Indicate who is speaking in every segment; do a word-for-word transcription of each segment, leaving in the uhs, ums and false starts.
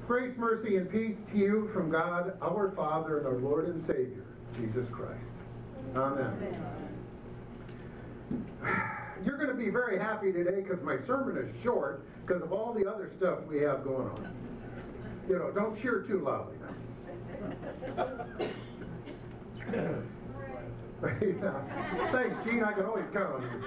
Speaker 1: Grace, mercy, and peace to you from God, our Father, and our Lord and Savior, Jesus Christ. Amen. Amen. You're going to be very happy today because my sermon is short because of all the other stuff we have going on. You know, don't cheer too loudly now. Yeah. Thanks, Gene. I can always count on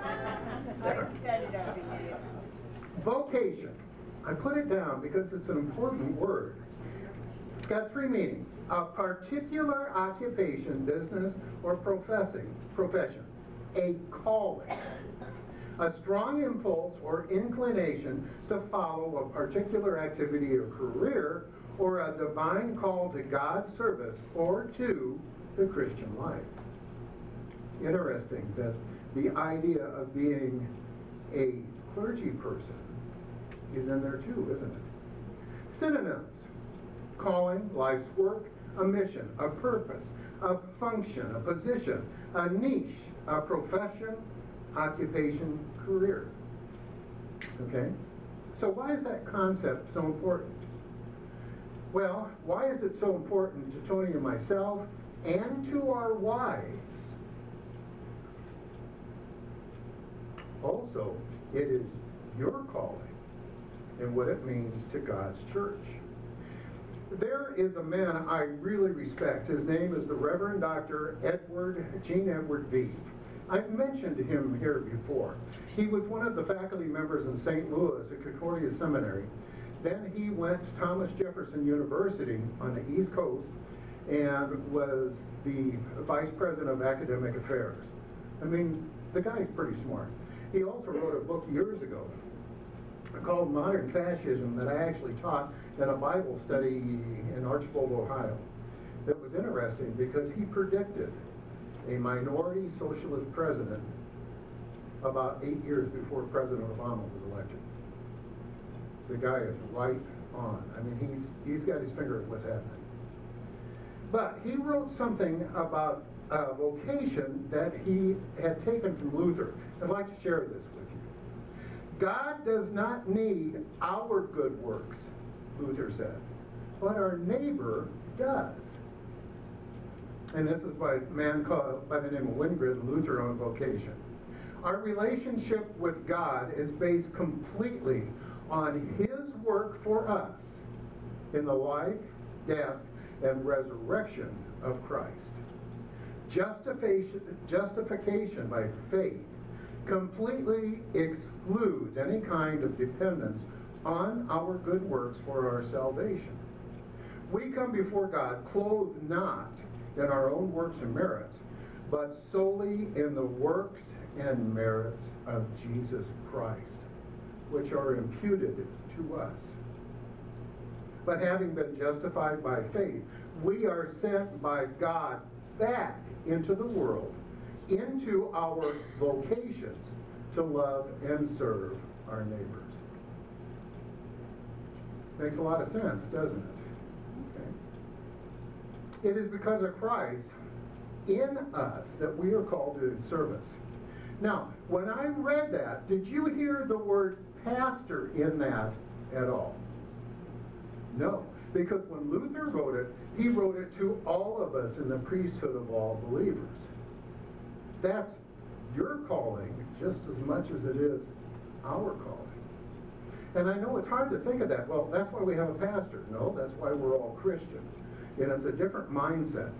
Speaker 1: you. Vocation. I put it down because it's an important word. It's got three meanings. A particular occupation, business, or professing, profession. A calling. A strong impulse or inclination to follow a particular activity or career, or a divine call to God's service or to the Christian life. Interesting that the idea of being a clergy person is in there too, isn't it? Synonyms: calling, life's work, a mission, a purpose, a function, a position, a niche, a profession, occupation, career. Okay? So why is that concept so important? Well, why is it so important to Tony and myself and to our wives? Also, it is your calling and what it means to God's church. There is a man I really respect. His name is the Reverend Doctor Edward, Gene Edward Veith. I've mentioned him here before. He was one of the faculty members in Saint Louis at Concordia Seminary. Then he went to Thomas Jefferson University on the East Coast and was the Vice President of Academic Affairs. I mean, the guy's pretty smart. He also wrote a book years ago called Modern Fascism that I actually taught in a Bible study in Archbold, Ohio. That was interesting because he predicted a minority socialist president about eight years before President Obama was elected. The guy is right on. I mean, he's he's got his finger at what's happening. But he wrote something about a vocation that he had taken from Luther. I'd like to share this with you. God does not need our good works, Luther said, but our neighbor does. And this is by a man called by the name of Wingrid and Luther on vocation. Our relationship with God is based completely on His work for us in the life, death, and resurrection of Christ. Justification, justification by faith completely excludes any kind of dependence on our good works for our salvation. We come before God clothed not in our own works and merits, but solely in the works and merits of Jesus Christ, which are imputed to us. But having been justified by faith, we are sent by God back into the world, into our vocations to love and serve our neighbors. Makes a lot of sense, doesn't it? Okay. It is because of Christ in us that we are called to His service. Now, when I read that, did you hear the word pastor in that at all? No, because when Luther wrote it, he wrote it to all of us in the priesthood of all believers. That's your calling just as much as it is our calling. And I know it's hard to think of that. Well, that's why we have a pastor. No, that's why we're all Christian. And it's a different mindset.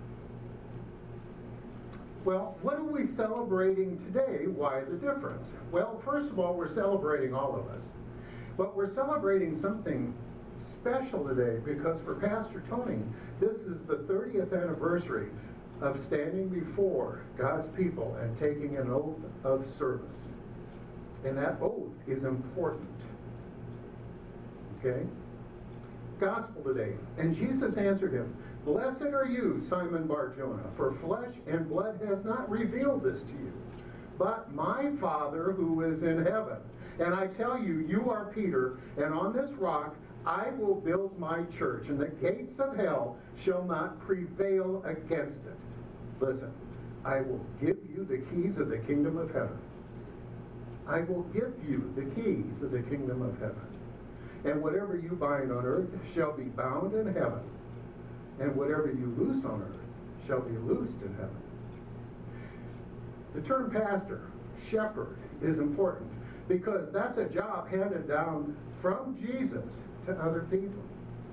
Speaker 1: Well, what are we celebrating today? Why the difference? Well, first of all, we're celebrating all of us. But we're celebrating something special today because for Pastor Tony, this is the thirtieth anniversary of standing before God's people and taking an oath of service. And that oath is important. Okay? Gospel today. And Jesus answered him, "Blessed are you, Simon Bar-Jonah, for flesh and blood has not revealed this to you, but my Father who is in heaven. And I tell you, you are Peter, and on this rock I will build my church, and the gates of hell shall not prevail against it." Listen, I will give you the keys of the kingdom of heaven. I will give you the keys of the kingdom of heaven. And whatever you bind on earth shall be bound in heaven, and whatever you loose on earth shall be loosed in heaven. The term pastor, shepherd, is important because that's a job handed down from Jesus to other people.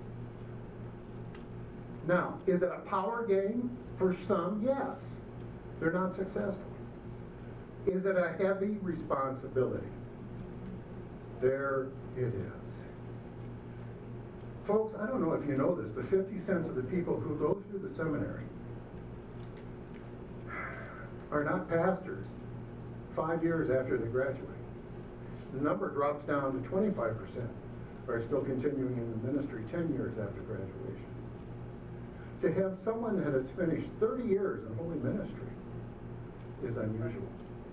Speaker 1: Now, is it a power game for some? Yes. They're not successful. Is it a heavy responsibility? There it is. Folks, I don't know if you know this, but fifty cents of the people who go through the seminary are not pastors five years after they graduate. The number drops down to twenty-five percent are still continuing in the ministry ten years after graduation. To have someone that has finished thirty years in holy ministry is unusual.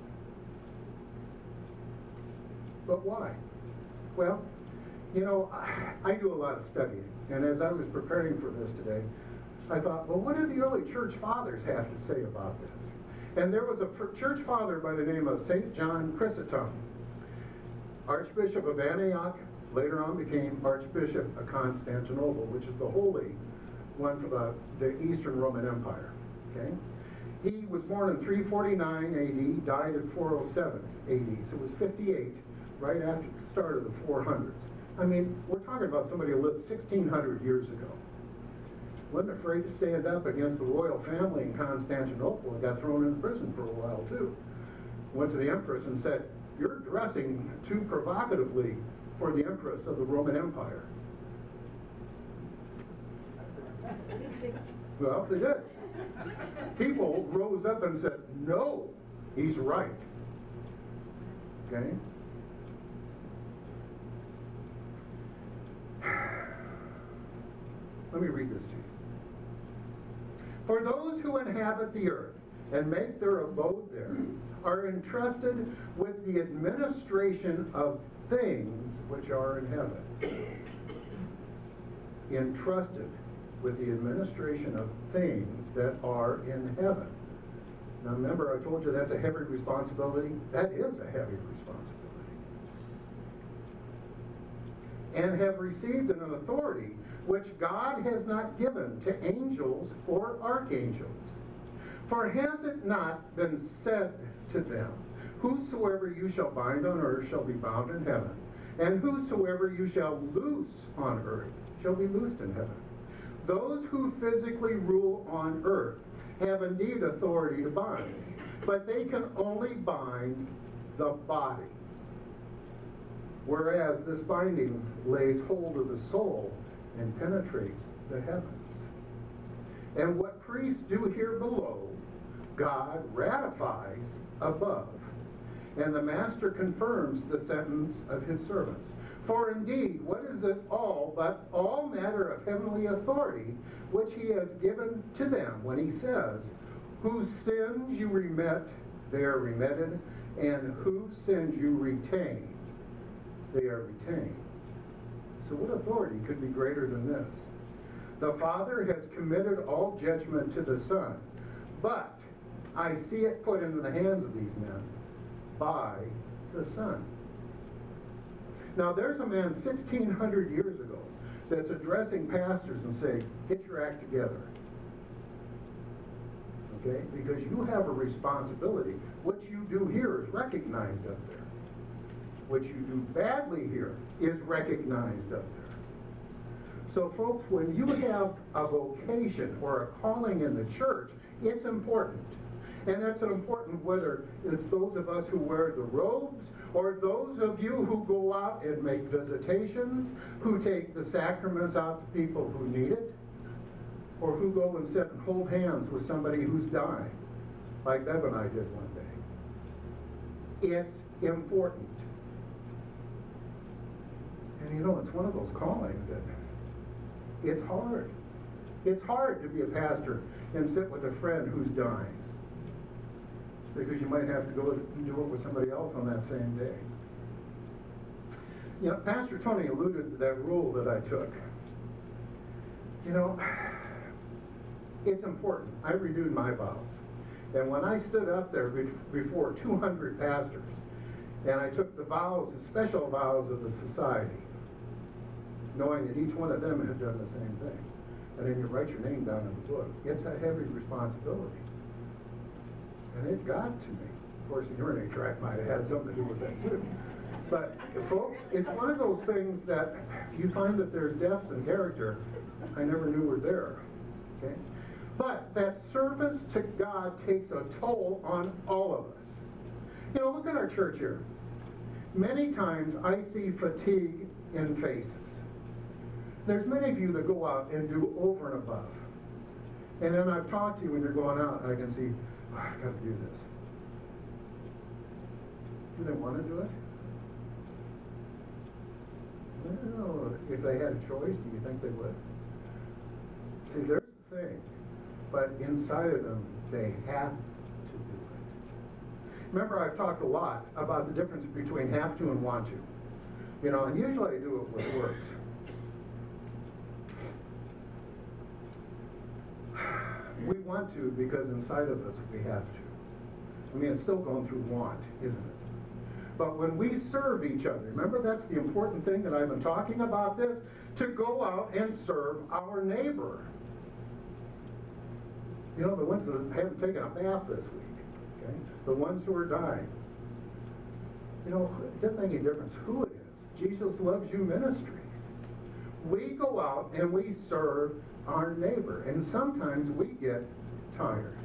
Speaker 1: But why? Well, you know, I, I do a lot of studying, and as I was preparing for this today, I thought, well, what do the early church fathers have to say about this? And there was a church father by the name of Saint John Chrysostom, Archbishop of Antioch, later on became Archbishop of Constantinople, which is the holy one for the, the Eastern Roman Empire. Okay? He was born in three forty-nine A D, died in four oh seven A D, so it was fifty-eight, right after the start of the four hundreds. I mean, we're talking about somebody who lived sixteen hundred years ago. Wasn't afraid to stand up against the royal family in Constantinople and got thrown in prison for a while too. Went to the empress and said, "You're dressing too provocatively for the empress of the Roman Empire." Well, they did. People rose up and said, "No, he's right." Okay? Let me read this to you. For those who inhabit the earth and make their abode there are entrusted with the administration of things which are in heaven. Entrusted with the administration of things that are in heaven. Now remember, I told you that's a heavy responsibility. That is a heavy responsibility. And have received an authority which God has not given to angels or archangels. For has it not been said to them, whosoever you shall bind on earth shall be bound in heaven, and whosoever you shall loose on earth shall be loosed in heaven. Those who physically rule on earth have indeed authority to bind, but they can only bind the body. Whereas this binding lays hold of the soul and penetrates the heavens. And what priests do here below, God ratifies above. And the master confirms the sentence of his servants. For indeed, what is it all but all matter of heavenly authority, which he has given to them when he says, whose sins you remit, they are remitted, and whose sins you retain, they are retained. So what authority could be greater than this? The Father has committed all judgment to the Son, but I see it put into the hands of these men by the Son. Now there's a man sixteen hundred years ago that's addressing pastors and saying, get your act together. Okay? Because you have a responsibility. What you do here is recognized up there. What you do badly here is recognized up there. So folks, when you have a vocation or a calling in the church, it's important. And that's important whether it's those of us who wear the robes or those of you who go out and make visitations, who take the sacraments out to people who need it, or who go and sit and hold hands with somebody who's dying, like Bev and I did one day. It's important. And you know, it's one of those callings that it's hard. It's hard to be a pastor and sit with a friend who's dying, because you might have to go and do it with somebody else on that same day. You know, Pastor Tony alluded to that rule that I took. You know, it's important. I renewed my vows. And when I stood up there before two hundred pastors, and I took the vows, the special vows of the society, knowing that each one of them had done the same thing. And then you write your name down in the book. It's a heavy responsibility. And it got to me. Of course, the urinary tract might have had something to do with that too. But folks, it's one of those things that you find that there's depths in character I never knew were there. Okay? But that service to God takes a toll on all of us. You know, look at our church here. Many times I see fatigue in faces. There's many of you that go out and do over and above. And then I've talked to you when you're going out, and I can see, oh, I've got to do this. Do they want to do it? Well, if they had a choice, do you think they would? See, there's the thing. But inside of them, they have to do it. Remember, I've talked a lot about the difference between have to and want to. You know, and usually I do it with words. We want to because inside of us we have to. I mean, it's still going through want, isn't it? But when we serve each other, remember that's the important thing that I've been talking about this, to go out and serve our neighbor. You know, the ones that haven't taken a bath this week, okay? The ones who are dying. You know, it doesn't make any difference who it is. Jesus Loves You Ministries. We go out and we serve our neighbor, and sometimes we get tired.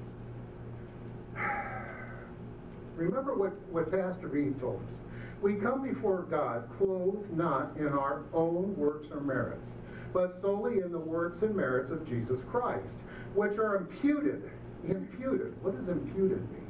Speaker 1: Remember what, what Pastor V told us. We come before God clothed not in our own works or merits, but solely in the works and merits of Jesus Christ, which are imputed. Imputed. What does imputed mean?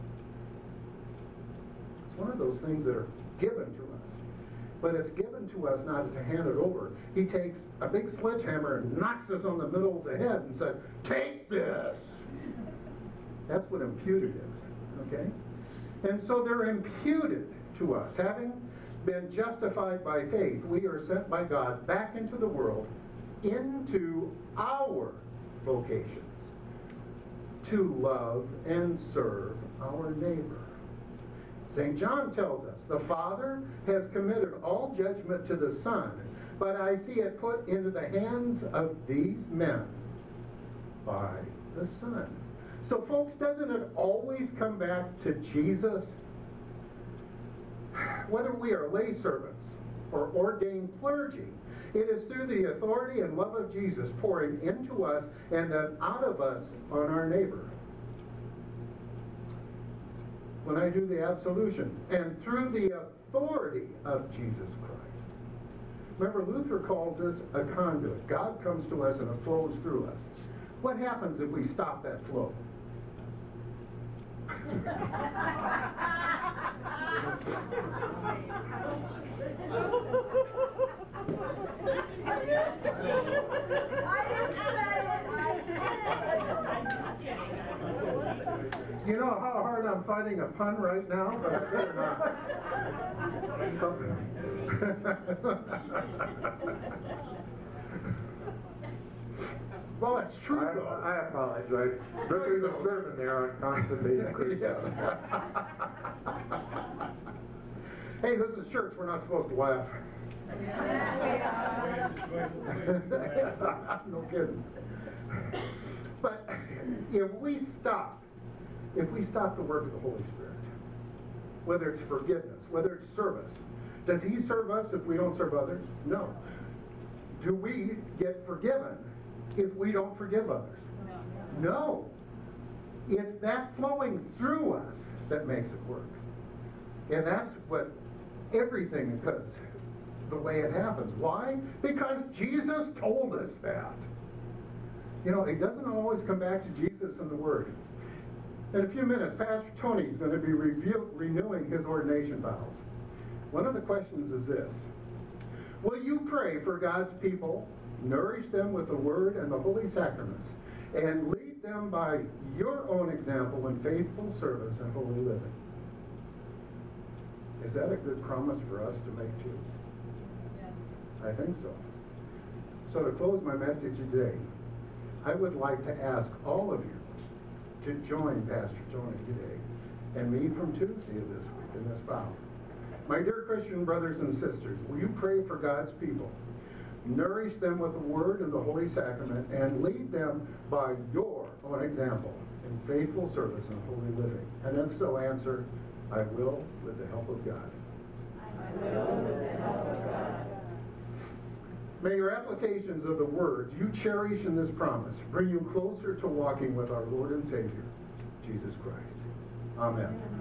Speaker 1: It's one of those things that are given to us. But it's given to us not to hand it over. He takes a big sledgehammer and knocks us on the middle of the head and said, take this. That's what imputed is, okay? And so they're imputed to us. Having been justified by faith, we are sent by God back into the world, into our vocations, to love and serve our neighbor. Saint John tells us, the Father has committed all judgment to the Son, but I see it put into the hands of these men by the Son. So folks, doesn't it always come back to Jesus? Whether we are lay servants or ordained clergy, it is through the authority and love of Jesus pouring into us and then out of us on our neighbor. When I do the absolution, and through the authority of Jesus Christ. Remember, Luther calls this a conduit. God comes to us and it flows through us. What happens if we stop that flow? You know how hard I'm finding a pun right now, but I better not. Well, it's true,
Speaker 2: I,
Speaker 1: though.
Speaker 2: I apologize. But there's a sermon there on constipated Christians.
Speaker 1: Hey, this is church. We're not supposed to laugh. No kidding. But if we stop, if we stop the work of the Holy Spirit, whether it's forgiveness, whether it's service, does He serve us if we don't serve others? No. Do we get forgiven if we don't forgive others? No. It's that flowing through us that makes it work. And that's what everything does, the way it happens. Why? Because Jesus told us that. You know, it doesn't always come back to Jesus and the Word. In a few minutes, Pastor Tony is going to be review, renewing his ordination vows. One of the questions is this: will you pray for God's people, nourish them with the Word and the Holy Sacraments, and lead them by your own example in faithful service and holy living? Is that a good promise for us to make too? Yeah. I think so. So to close my message today, I would like to ask all of you to join Pastor Tony today and me from Tuesday of this week in this vow. My dear Christian brothers and sisters, will you pray for God's people? nourish them with the Word and the Holy Sacrament, and lead them by your own example in faithful service and holy living? And if so, answer, I will with the help of God.
Speaker 3: I will with the help of God.
Speaker 1: May your applications of the words you cherish in this promise bring you closer to walking with our Lord and Savior, Jesus Christ. Amen.